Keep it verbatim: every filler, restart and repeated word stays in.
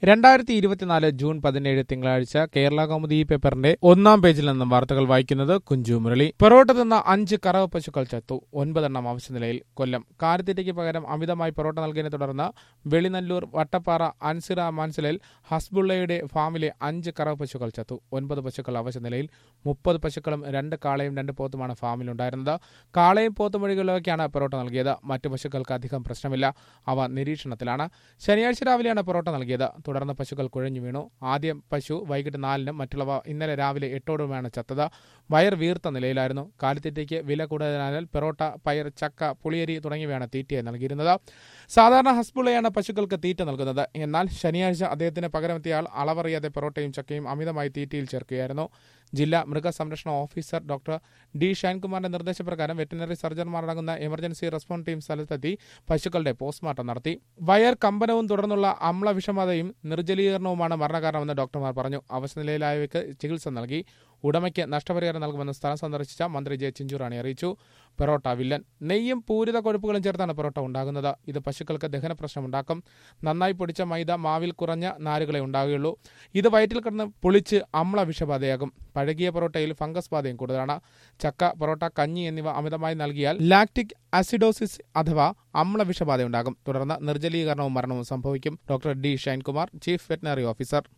രണ്ടായിരത്തി ഇരുപത്തിനാല് ജൂൺ പതിനേഴ് തിങ്കളാഴ്ച കേരള കൗമുദി പേപ്പറിന്റെ ഒന്നാം പേജിൽ നിന്നും വാർത്തകൾ വായിക്കുന്നത് കുഞ്ചു മുരളി. പൊറോട്ട തിന്ന അഞ്ച് കറവ പശുക്കൾ ചത്തു, ഒൻപതെണ്ണം അവശനിലയിൽ. കൊല്ലം. കാലിത്തീറ്റയ്ക്ക് പകരം അമിതമായി പൊറോട്ട നൽകിയതിനെ തുടർന്ന് വെളിനല്ലൂർ വട്ടപ്പാറ അൻസിറ മാൻസിലിൽ ഹസ്ബുള്ളയുടെ ഫാമിലെ അഞ്ച് കറവ പശുക്കൾ ചത്തു. ഒൻപത് പശുക്കൾ അവശനിലയിൽ. മുപ്പത് പശുക്കളും രണ്ട് കാളയും രണ്ട് പോത്തുമാണ് ഫാമിലുണ്ടായിരുന്നത്. കാളയും പോത്തും വഴികളിലേക്കാണ് പൊറോട്ട നൽകിയത്. മറ്റു പശുക്കൾക്ക് അധികം പ്രശ്നമില്ല, അവ നിരീക്ഷണത്തിലാണ്. ശനിയാഴ്ച രാവിലെയാണ് പൊറോട്ട നൽകിയത്. തുടർന്ന് പശുക്കൾ കുഴഞ്ഞു വീണു. ആദ്യം പശു വൈകിട്ട് നാലിനും മറ്റുള്ളവ ഇന്നലെ രാവിലെ എട്ടോടുമാണ് ചത്തത്. വയർ വീർത്ത നിലയിലായിരുന്നു. കാലിത്തീറ്റയ്ക്ക് വില കൂടുതലായതിനാൽ പെറോട്ട, പയർ, ചക്ക, പുളിയരി തുടങ്ങിയവയാണ് തീറ്റയായി നൽകിയിരുന്നത്. സാധാരണ ഹസ്ബുള്ളയാണ് പശുക്കൾക്ക് തീറ്റ നൽകുന്നത്. എന്നാൽ ശനിയാഴ്ച അദ്ദേഹത്തിന് പകരമെത്തിയ ആൾ അളവറിയാതെ പെറോട്ടയും ചക്കയും അമിതമായി തീറ്റയിൽ ചേർക്കുകയായിരുന്നു. ജില്ലാ മൃഗസംരക്ഷണ ഓഫീസർ ഡോക്ടർ ഡി ഷൈൻകുമാറിന്റെ നിർദ്ദേശപ്രകാരം വെറ്റിനറി സർജൻമാരടങ്ങുന്ന എമർജൻസി റെസ്പോൺസ് ടീം സ്ഥലത്തെത്തി പശുക്കളുടെ പോസ്റ്റ്മോർട്ടം നടത്തി. വയർ കമ്പനവും തുടർന്നുള്ള അമ്ല വിഷമതയും നിർജ്ജലീകരണവുമാണ് മരണകാരണമെന്ന് ഡോക്ടർമാർ പറഞ്ഞു. അവശനിലയിലായവയ്ക്ക് ചികിത്സ നൽകി. ഉടമയ്ക്ക് നഷ്ടപരിഹാരം നൽകുമെന്ന് സ്ഥലം സന്ദർശിച്ച മന്ത്രി ജെ ചിഞ്ചുറാണി അറിയിച്ചു. പെറോട്ട വില്ലൻ. നെയ്യും പൂരിത കൊഴുപ്പുകളും ചേർത്താണ് പെറോട്ട ഉണ്ടാകുന്നത്. ഇത് പശുക്കൾക്ക് ദഹന പ്രശ്നമുണ്ടാക്കും. നന്നായി പൊടിച്ച മൈദ മാവിൽ കുറഞ്ഞ നാരുകളെ ഉണ്ടാകുകയുള്ളൂ. ഇത് വയറ്റിൽ കിടന്ന് പുളിച്ച് അമ്ല വിഷബാധയാകും. പഴകിയ പൊറോട്ടയിൽ ഫംഗസ് ബാധയും കൂടുതലാണ്. ചക്ക, പൊറോട്ട, കഞ്ഞി എന്നിവ അമിതമായി നൽകിയാൽ ലാക്റ്റിക് ആസിഡോസിസ് അഥവാ അമ്ല വിഷബാധയുണ്ടാകും. തുടർന്ന് നിർജ്ജലീകരണവും മരണവും സംഭവിക്കും. Doctor D Shinekumar, chief veterinary officer.